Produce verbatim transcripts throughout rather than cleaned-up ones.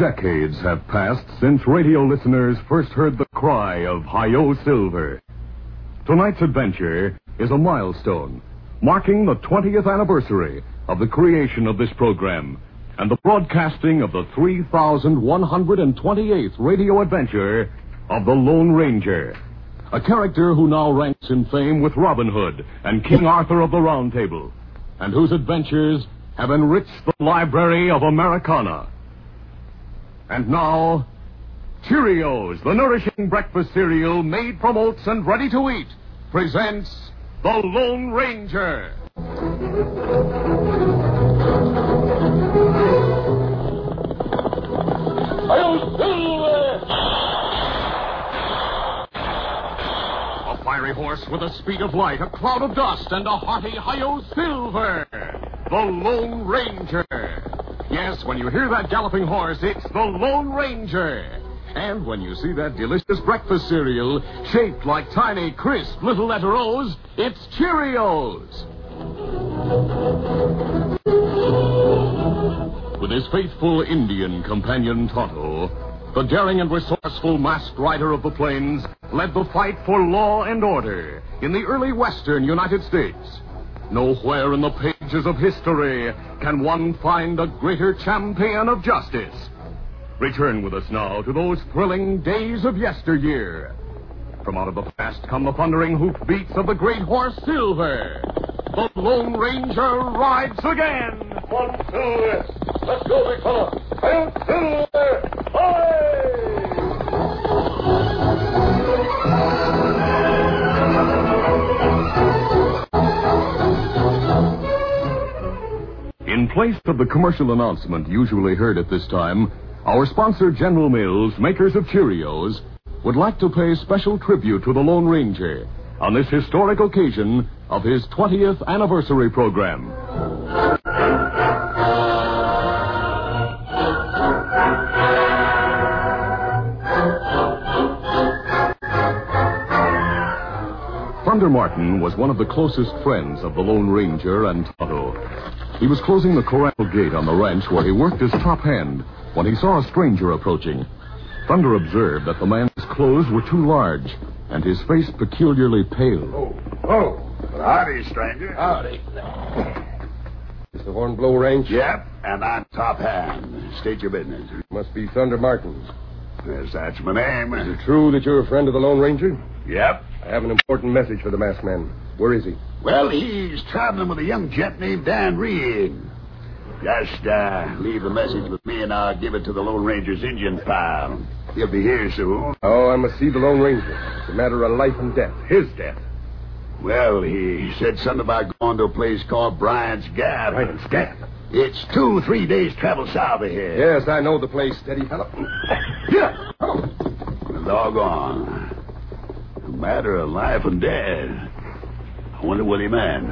decades have passed since radio listeners first heard the cry of Hi-Yo Silver. Tonight's adventure is a milestone, marking the twentieth anniversary of the creation of this program and the broadcasting of the three thousand one hundred twenty-eighth radio adventure of the Lone Ranger, a character who now ranks in fame with Robin Hood and King Arthur of the Round Table, and whose adventures have enriched the library of Americana. And now, Cheerios, the nourishing breakfast cereal made from oats and ready to eat, presents The Lone Ranger. Hi-Yo Silver! A fiery horse with the speed of light, a cloud of dust, and a hearty Hi-Yo Silver, the Lone Ranger. Yes, when you hear that galloping horse, it's the Lone Ranger. And when you see that delicious breakfast cereal shaped like tiny, crisp little letter O's, it's Cheerios. With his faithful Indian companion Tonto, the daring and resourceful masked rider of the plains led the fight for law and order in the early western United States. Nowhere in the pages of history can one find a greater champion of justice. Return with us now to those thrilling days of yesteryear. From out of the past come the thundering hoofbeats of the great horse Silver. The Lone Ranger rides again. One, two, let's go, big fella. Hi-Yo Silver! Hi! In place of the commercial announcement usually heard at this time, our sponsor, General Mills, makers of Cheerios, would like to pay special tribute to the Lone Ranger on this historic occasion of his twentieth anniversary program. Thunder Martin was one of the closest friends of the Lone Ranger and Tonto. He was closing the corral gate on the ranch where he worked as top hand when he saw a stranger approaching. Thunder observed that the man's clothes were too large and his face peculiarly pale. Oh, oh. Well, howdy, stranger. Howdy. Is the Hornblow Ranch? Yep, and I'm top hand. State your business. Must be Thunder Martin. Yes, that's my name. Is it true that you're a friend of the Lone Ranger? Yep. I have an important message for the masked man. Where is he? Well, he's traveling with a young gent named Dan Reed. Just uh, leave the message with me, and I'll give it to the Lone Ranger's Indian pal. He'll be here soon. Oh, I must see the Lone Ranger. It's a matter of life and death. His death. Well, he said something about going to a place called Bryant's Gap. Bryant's Gap? It's two, three days' travel south of here. Yes, I know the place, steady fellow. Yeah. Oh. Doggone. A matter of life and death. I wonder what he meant.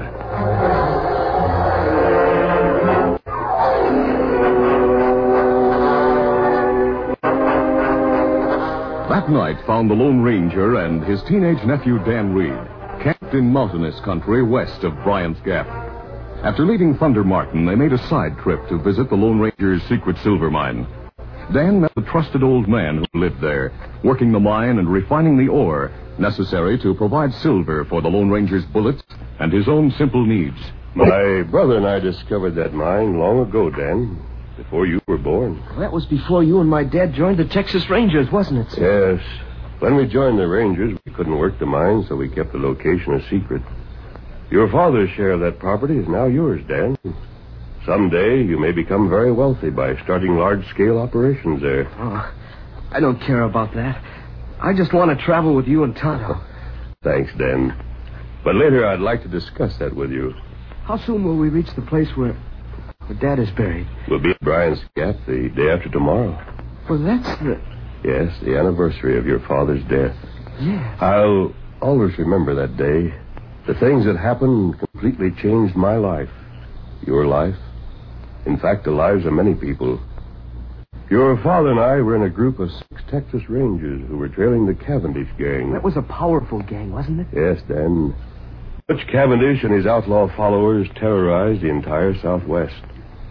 That night found the Lone Ranger and his teenage nephew Dan Reed camped in mountainous country west of Bryant's Gap. After leaving Thunder Martin, they made a side trip to visit the Lone Ranger's secret silver mine. Dan met the trusted old man who lived there, working the mine and refining the ore necessary to provide silver for the Lone Ranger's bullets and his own simple needs. My brother and I discovered that mine long ago, Dan, before you were born. Well, that was before you and my dad joined the Texas Rangers, wasn't it? Yes. When we joined the Rangers, we couldn't work the mine, so we kept the location a secret. Your father's share of that property is now yours, Dan. Someday you may become very wealthy by starting large-scale operations there. Oh, I don't care about that. I just want to travel with you and Tonto. Thanks, Dan. But later I'd like to discuss that with you. How soon will we reach the place where, where Dad is buried? We'll be at Bryant's Gap the day after tomorrow. Well, that's the... Yes, the anniversary of your father's death. Yeah. I'll always remember that day. The things that happened completely changed my life. Your life. In fact, the lives of many people. Your father and I were in a group of six Texas Rangers who were trailing the Cavendish gang. That was a powerful gang, wasn't it? Yes, Dan. Butch Cavendish and his outlaw followers terrorized the entire Southwest.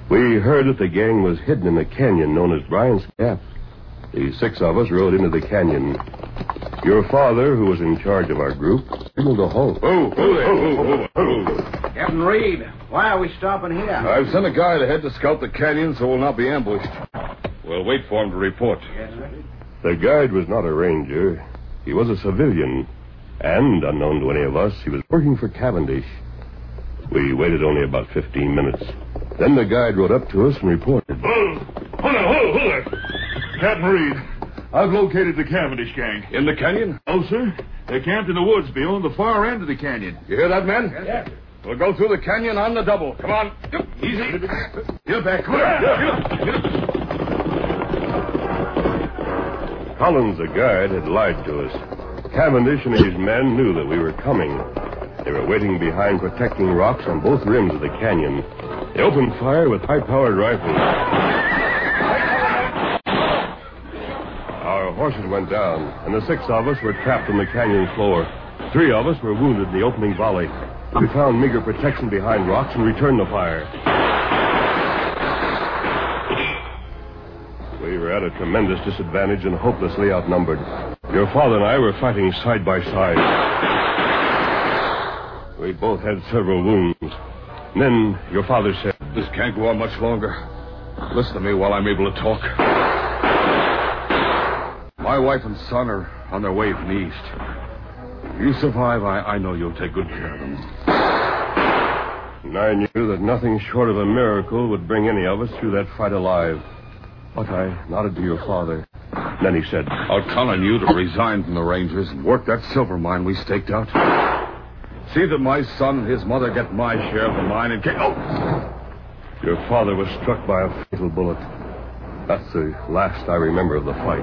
We heard that the gang was hidden in a canyon known as Bryant's Gap. The six of us rode into the canyon. Your father, who was in charge of our group, signaled a halt. Oh, oh, oh, oh, oh. Captain Reed, why are we stopping here? I've sent a guide ahead to scout the canyon so we'll not be ambushed. We'll wait for him to report. Yes, sir. The guide was not a ranger. He was a civilian. And, unknown to any of us, he was working for Cavendish. We waited only about fifteen minutes. Then the guide rode up to us and reported. Hold, hold on, hold, hold on. Captain Reed, I've located the Cavendish gang. In the canyon? Oh, sir. They're camped in the woods beyond the far end of the canyon. You hear that, men? Yes, sir. We'll go through the canyon on the double. Come on. Easy. Get back. Come on. Get up. Collins, the guide, had lied to us. Cavendish and his men knew that we were coming. They were waiting behind protecting rocks on both rims of the canyon. They opened fire with high-powered rifles. Our horses went down, and the six of us were trapped on the canyon floor. Three of us were wounded in the opening volley. We found meager protection behind rocks and returned the fire. We were at a tremendous disadvantage and hopelessly outnumbered. Your father and I were fighting side by side. We both had several wounds. And then your father said... This can't go on much longer. Listen to me while I'm able to talk. My wife and son are on their way from the east. If you survive, I, I know you'll take good care of them. And I knew that nothing short of a miracle would bring any of us through that fight alive. But I nodded to your father. Then he said... I'll count on you to resign from the Rangers and work that silver mine we staked out. See that my son and his mother get my share of the mine and... Oh! Your father was struck by a fatal bullet. That's the last I remember of the fight.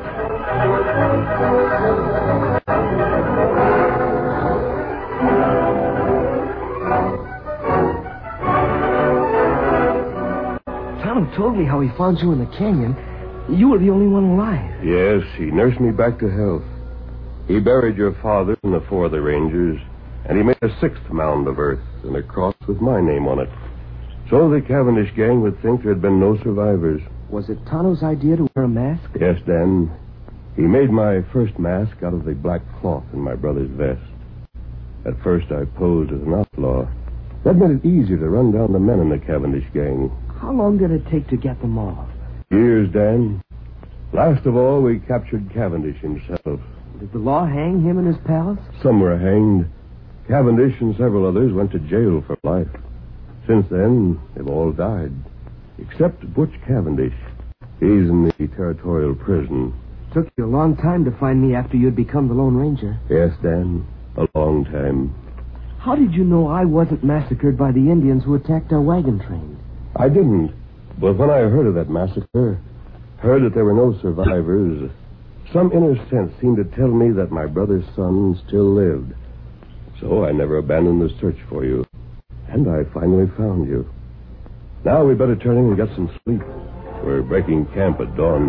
Tom told me how he found you in the canyon. You were the only one alive. Yes, he nursed me back to health. He buried your father and the four other Rangers, and he made a sixth mound of earth and a cross with my name on it. So the Cavendish gang would think there had been no survivors. Was it Tano's idea to wear a mask? Yes, Dan. He made my first mask out of the black cloth in my brother's vest. At first I posed as an outlaw. That made it easier to run down the men in the Cavendish gang. How long did it take to get them off? Years, Dan. Last of all, we captured Cavendish himself. Did the law hang him and his pals? Some were hanged. Cavendish and several others went to jail for life. Since then, they've all died. Except Butch Cavendish. He's in the territorial prison. Took you a long time to find me after you'd become the Lone Ranger. Yes, Dan. A long time. How did you know I wasn't massacred by the Indians who attacked our wagon train? I didn't. But when I heard of that massacre, heard that there were no survivors, some inner sense seemed to tell me that my brother's son still lived. So I never abandoned the search for you. And I finally found you. Now we'd better turn in and get some sleep. We're breaking camp at dawn.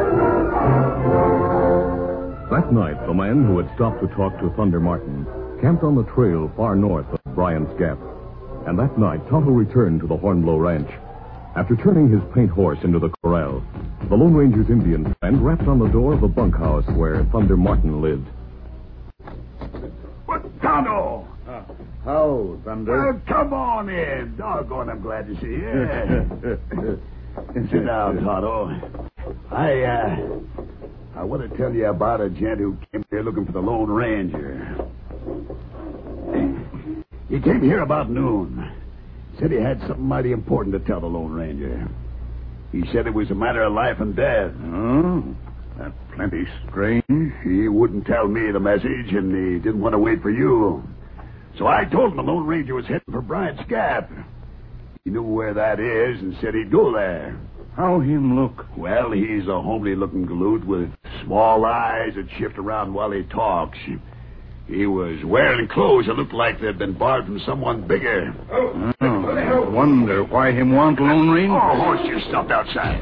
That night, the men who had stopped to talk to Thunder Martin camped on the trail far north of Bryant's Gap. And that night, Tonto returned to the Hornblow Ranch. After turning his paint horse into the corral, the Lone Ranger's Indian friend rapped on the door of the bunkhouse where Thunder Martin lived. What, Tonto? Uh, how, Thunder? Well, come on in. Doggone, I'm glad to see you. Sit down, Tonto. I, uh, I want to tell you about a gent who came here looking for the Lone Ranger. He came here about noon. Said he had something mighty important to tell the Lone Ranger. He said it was a matter of life and death. Oh, that's plenty strange. He wouldn't tell me the message, and he didn't want to wait for you. So I told him the Lone Ranger was heading for Bryant's Gap. He knew where that is and said he'd go there. How him look? Well, he's a homely-looking galoot with small eyes that shift around while he talks. He was wearing clothes that looked like they'd been borrowed from someone bigger. Oh, I wonder why him want Lone Ranger. Oh, horse just stopped outside.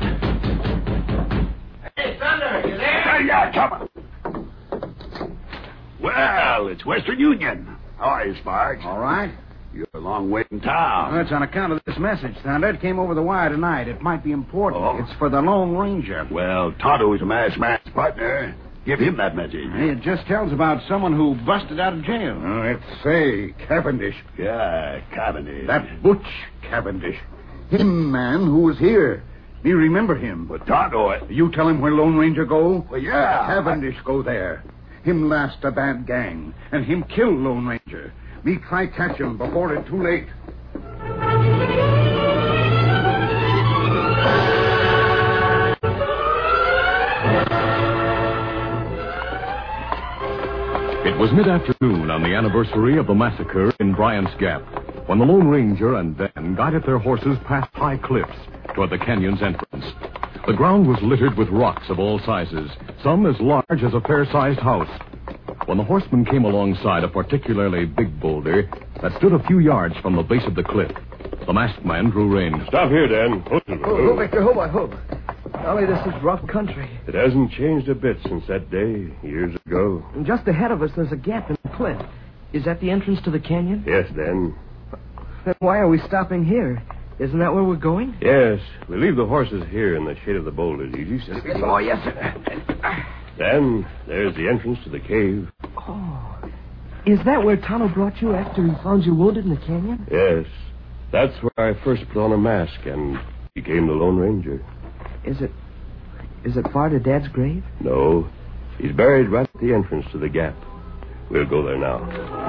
Hey, Thunder, you there? Hey, yeah, come on. Well, it's Western Union. How are you, Sparks? All right. You're a long way from town. Well, that's on account of this message, Thunder. It came over the wire tonight. It might be important. Oh. It's for the Lone Ranger. Well, Tonto is a masked man's partner. Give him that message. It just tells about someone who busted out of jail. Oh, it's say, Cavendish. Yeah, Cavendish. That Butch Cavendish. Him man who was here. Me remember him. But Tonto, I... You tell him where Lone Ranger go? Well, yeah. Cavendish I... go there. Him last a bad gang. And him kill Lone Ranger. Me try catch him before it too late. It was mid-afternoon on the anniversary of the massacre in Bryant's Gap when the Lone Ranger and Dan guided their horses past high cliffs toward the canyon's entrance. The ground was littered with rocks of all sizes, some as large as a fair-sized house. When the horsemen came alongside a particularly big boulder that stood a few yards from the base of the cliff, the masked man drew rein. Stop here, Dan. Oh, oh, Victor, hold on, hold. Golly, this is rough country. It hasn't changed a bit since that day, years ago. And just ahead of us, there's a gap in the cliff. Is that the entrance to the canyon? Yes, Dan. Then why are we stopping here? Isn't that where we're going? Yes. We leave the horses here in the shade of the boulders, Easy. Oh, yes, sir. Dan, there's the entrance to the cave. Oh. Is that where Tonto brought you after he found you wounded in the canyon? Yes. That's where I first put on a mask and became the Lone Ranger. Is it... Is it far to Dad's grave? No. He's buried right at the entrance to the gap. We'll go there now.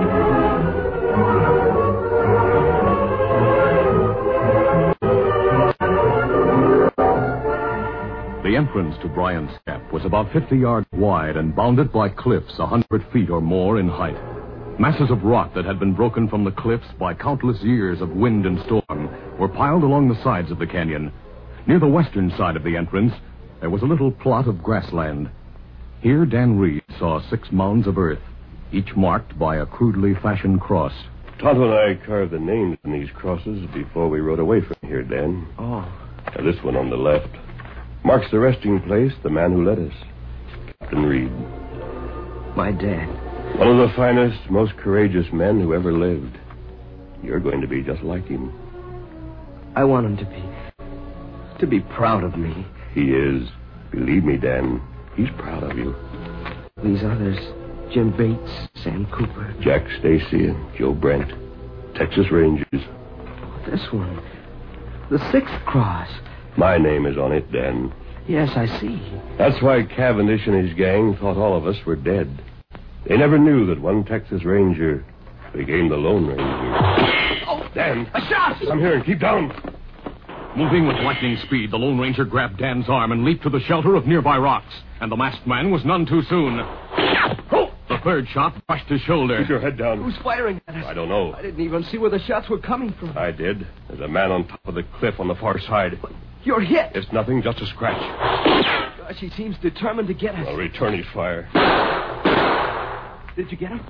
The entrance to Bryant's Gap was about fifty yards wide and bounded by cliffs a hundred feet or more in height. Masses of rock that had been broken from the cliffs by countless years of wind and storm were piled along the sides of the canyon. Near the western side of the entrance, there was a little plot of grassland. Here, Dan Reed saw six mounds of earth, each marked by a crudely fashioned cross. Tonto and I carved the names in these crosses before we rode away from here, Dan. Oh. Now, this one on the left marks the resting place, the man who led us, Captain Reed. My dad. One of the finest, most courageous men who ever lived. You're going to be just like him. I want him to be... to be proud of me. He is. Believe me, Dan. He's proud of you. These others, Jim Bates, Sam Cooper. Jack Stacy and Joe Brent. Texas Rangers. Oh, this one. The sixth cross. My name is on it, Dan. Yes, I see. That's why Cavendish and his gang thought all of us were dead. They never knew that one Texas Ranger became the Lone Ranger. Oh, Dan! A shot! I'm here and keep down. Moving with lightning speed, the Lone Ranger grabbed Dan's arm and leaped to the shelter of nearby rocks. And the masked man was none too soon. Oh! The third shot brushed his shoulder. Keep your head down. Who's firing at us? I don't know. I didn't even see where the shots were coming from. I did. There's a man on top of the cliff on the far side. You're hit. It's nothing, just a scratch. Gosh, he seems determined to get us. I'll return his fire. Did you get him?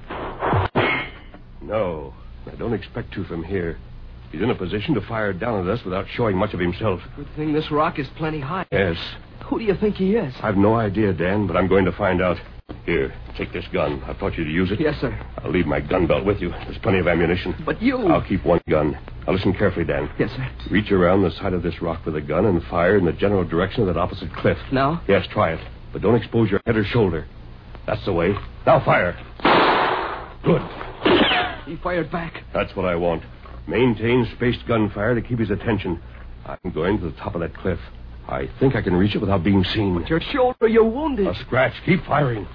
No. I don't expect to from here. He's in a position to fire down at us without showing much of himself. Good thing this rock is plenty high. Yes. Who do you think he is? I've no idea, Dan, but I'm going to find out. Here, take this gun. I've taught you to use it. Yes, sir. I'll leave my gun belt with you. There's plenty of ammunition. But you... I'll keep one gun. Now listen carefully, Dan. Yes, sir. Reach around the side of this rock with a gun and fire in the general direction of that opposite cliff. Now? Yes, try it. But don't expose your head or shoulder. That's the way. Now fire. Good. He fired back. That's what I want. Maintain spaced gunfire to keep his attention. I'm going to the top of that cliff. I think I can reach it without being seen. But your shoulder, you're wounded. A scratch. Keep firing.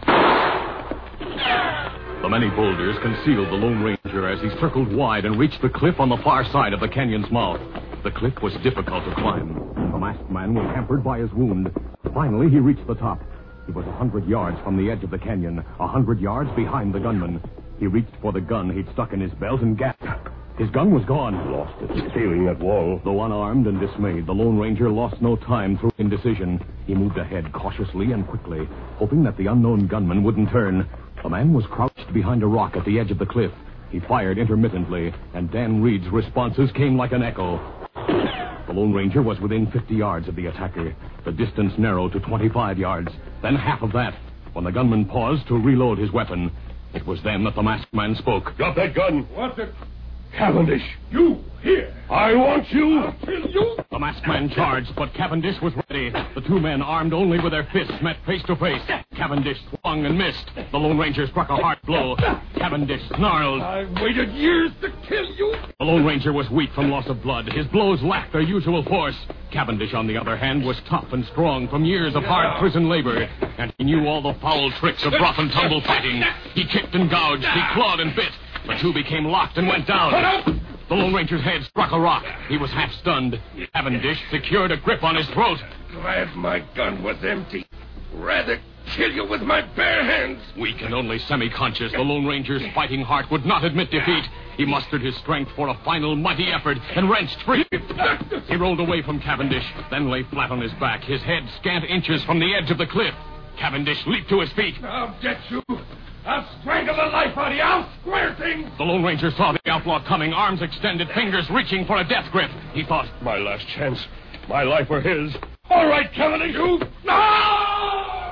The many boulders concealed the Lone Ranger as he circled wide and reached the cliff on the far side of the canyon's mouth. The cliff was difficult to climb. The masked man was hampered by his wound. Finally, he reached the top. He was a hundred yards from the edge of the canyon, a hundred yards behind the gunman. He reached for the gun he'd stuck in his belt and gasped. His gun was gone. Lost it. Scaling that wall. Though unarmed and dismayed, the Lone Ranger lost no time through indecision. He moved ahead cautiously and quickly, hoping that the unknown gunman wouldn't turn. The man was crouched behind a rock at the edge of the cliff. He fired intermittently, and Dan Reed's responses came like an echo. The Lone Ranger was within fifty yards of the attacker. The distance narrowed to twenty-five yards, then half of that, when the gunman paused to reload his weapon. It was then that the masked man spoke. Drop that gun. What's it? Cavendish. You, here. I want you. I'll kill you. The masked man charged, but Cavendish was ready. The two men, armed only with their fists, met face to face. Cavendish swung and missed. The Lone Ranger struck a hard blow. Cavendish snarled. I've waited years to kill you. The Lone Ranger was weak from loss of blood. His blows lacked their usual force. Cavendish, on the other hand, was tough and strong from years of hard prison labor, and he knew all the foul tricks of rough and tumble fighting. He kicked and gouged, he clawed and bit. The two became locked and went down. The Lone Ranger's head struck a rock. He was half stunned. Cavendish secured a grip on his throat. Glad my gun was empty. Rather kill you with my bare hands. Weak and only semi-conscious, the Lone Ranger's fighting heart would not admit defeat. He mustered his strength for a final mighty effort and wrenched free. He rolled away from Cavendish, then lay flat on his back, his head scant inches from the edge of the cliff. Cavendish leaped to his feet. I'll get you. I'll strangle the life out of you. I'll square things. The Lone Ranger saw the outlaw coming, arms extended, fingers reaching for a death grip. He thought, my last chance. My life or his. All right, Cavendish, you. No!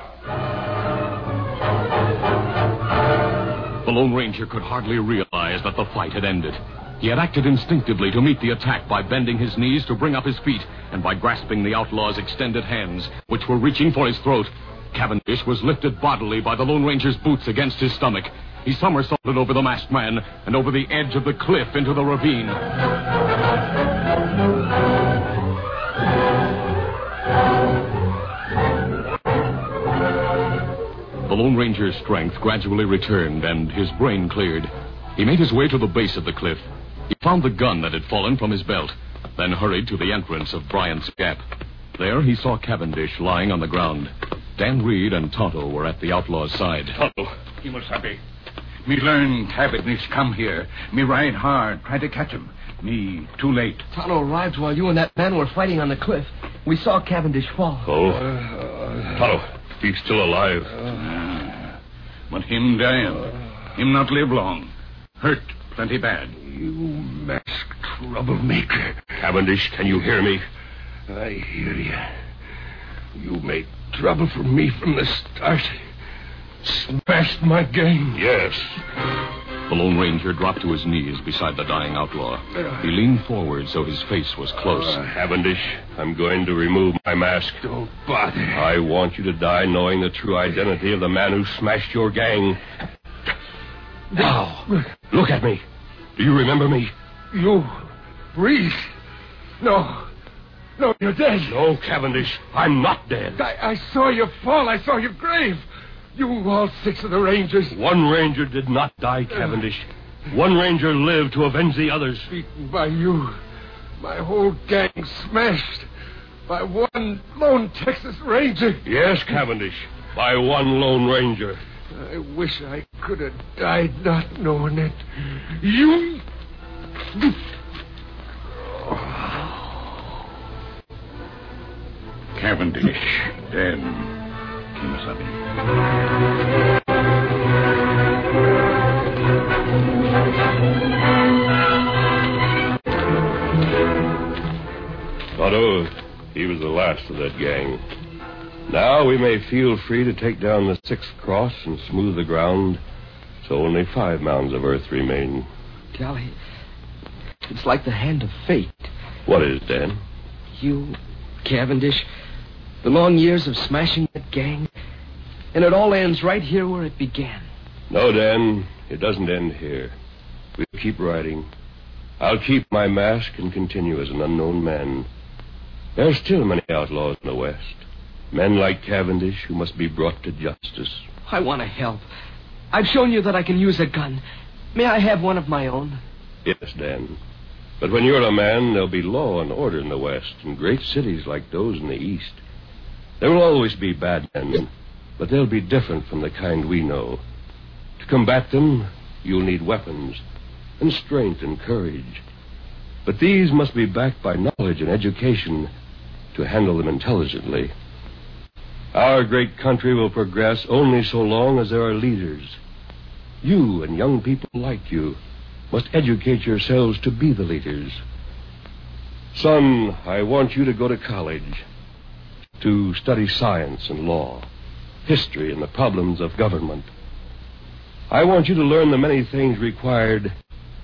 The Lone Ranger could hardly realize that the fight had ended. He had acted instinctively to meet the attack by bending his knees to bring up his feet and by grasping the outlaw's extended hands, which were reaching for his throat. Cavendish was lifted bodily by the Lone Ranger's boots against his stomach. He somersaulted over the masked man and over the edge of the cliff into the ravine. The Lone Ranger's strength gradually returned and his brain cleared. He made his way to the base of the cliff. He found the gun that had fallen from his belt, then hurried to the entrance of Bryant's Gap. There he saw Cavendish lying on the ground. Dan Reed and Tonto were at the outlaw's side. Tonto, Kimasabi. Me learn Cavendish come here. Me ride hard, try to catch him. Me too late. Tonto arrived while you and that man were fighting on the cliff. We saw Cavendish fall. Oh? Uh, Tonto, he's still alive. Uh, but him dying. Him not live long. Hurt plenty bad. You masked troublemaker. Cavendish, can you hear me? I hear you. You made trouble for me from the start. Smashed my gang. Yes. The Lone Ranger dropped to his knees beside the dying outlaw. He leaned forward so his face was close. Uh, Cavendish, I'm going to remove my mask. Don't bother. I want you to die knowing the true identity of the man who smashed your gang. Now, look at me. Do you remember me? You, Reese. No. No, you're dead. No, Cavendish, I'm not dead. I, I saw you fall. I saw your grave. You, all six of the Rangers. One Ranger did not die, Cavendish. One Ranger lived to avenge the others. Beaten by you. My whole gang smashed by one lone Texas Ranger. Yes, Cavendish, by one Lone Ranger. I wish I could have died not knowing it. You... Cavendish, dead. Kimasabi. Tonto, he was the last of that gang. Now we may feel free to take down the sixth cross and smooth the ground, so only five mounds of earth remain. Golly, it's like the hand of fate. What is, Dan? You, Cavendish, the long years of smashing that gang, and it all ends right here where it began. No, Dan, it doesn't end here. We'll keep riding. I'll keep my mask and continue as an unknown man. There are still many outlaws in the West. Men like Cavendish who must be brought to justice. I want to help. I've shown you that I can use a gun. May I have one of my own? Yes, Dan. But when you're a man, there'll be law and order in the West, in great cities like those in the East. There will always be bad men, but they'll be different from the kind we know. To combat them, you'll need weapons, and strength and courage. But these must be backed by knowledge and education to handle them intelligently. Our great country will progress only so long as there are leaders. You and young people like you must educate yourselves to be the leaders. Son, I want you to go to college to study science and law, history and the problems of government. I want you to learn the many things required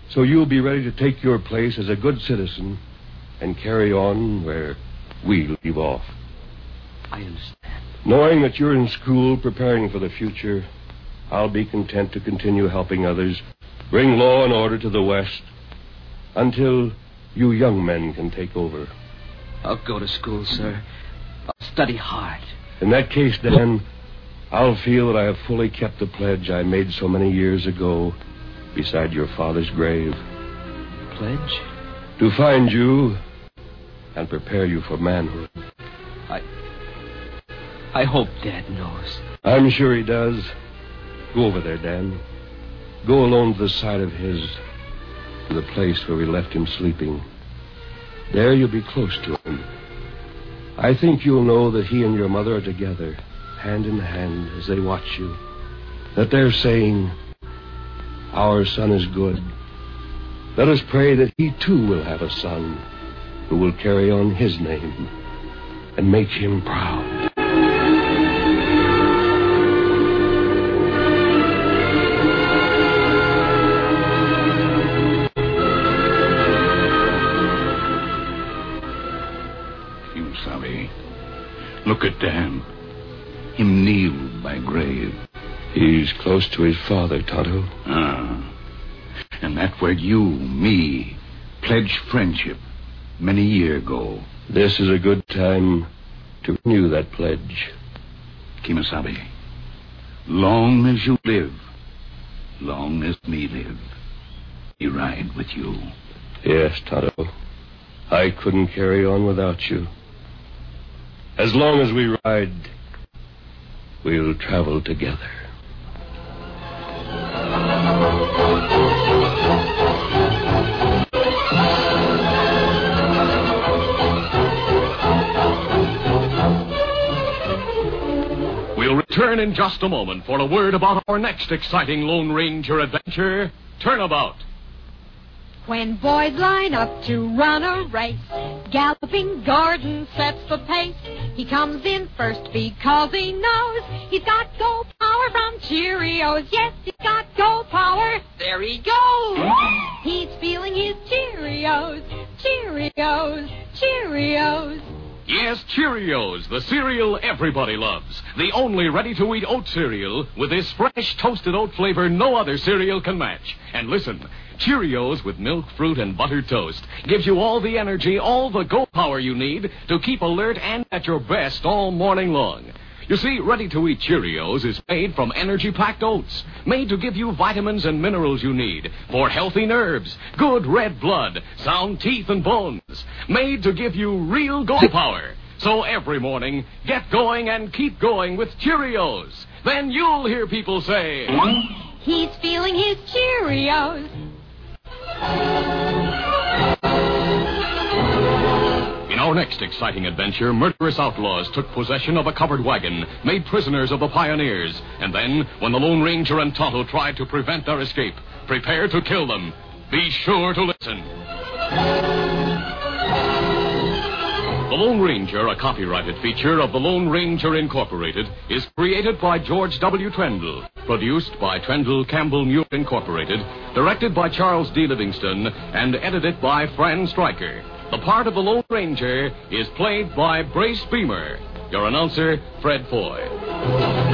So you'll be ready to take your place as a good citizen and carry on where we leave off. I understand. Knowing that you're in school preparing for the future, I'll be content to continue helping others bring law and order to the West until you young men can take over. I'll go to school, sir. I'll study hard. In that case, Dan, I'll feel that I have fully kept the pledge I made so many years ago beside your father's grave. Pledge? To find you and prepare you for manhood. I... I hope Dad knows. I'm sure he does. Go over there, Dan. Go alone to the side of his, to the place where we left him sleeping. There you'll be close to him. I think you'll know that he and your mother are together, hand in hand, as they watch you. That they're saying, our son is good. Let us pray that he, too, will have a son who will carry on his name and make him proud. Look at Dan. Him kneel by grave. He's close to his father, Tonto. Ah. And that where you, me, pledged friendship many year ago. This is a good time to renew that pledge. Kemosabe, long as you live, long as me live, we ride with you. Yes, Tonto. I couldn't carry on without you. As long as we ride, we'll travel together. We'll return in just a moment for a word about our next exciting Lone Ranger adventure, Turnabout. When boys line up to run a race, Galloping Gordon sets the pace. He comes in first because he knows he's got gold power from Cheerios. Yes, he's got gold power. There he goes. He's feeling his Cheerios, Cheerios, Cheerios. Yes, Cheerios, the cereal everybody loves. The only ready-to-eat oat cereal with this fresh toasted oat flavor no other cereal can match. And listen, Cheerios with milk, fruit, and buttered toast gives you all the energy, all the go power you need to keep alert and at your best all morning long. You see, ready-to-eat Cheerios is made from energy-packed oats, made to give you vitamins and minerals you need for healthy nerves, good red blood, sound teeth and bones, made to give you real go power. So every morning, get going and keep going with Cheerios. Then you'll hear people say, he's feeling his Cheerios. In our next exciting adventure, murderous outlaws took possession of a covered wagon, made prisoners of the pioneers, and then, when the Lone Ranger and Tonto tried to prevent their escape, prepare to kill them. Be sure to listen. The Lone Ranger, a copyrighted feature of the Lone Ranger Incorporated, is created by George W. Trendle, produced by Trendle Campbell News Incorporated, directed by Charles D. Livingston, and edited by Fran Stryker. The part of the Lone Ranger is played by Brace Beamer. Your announcer, Fred Foy.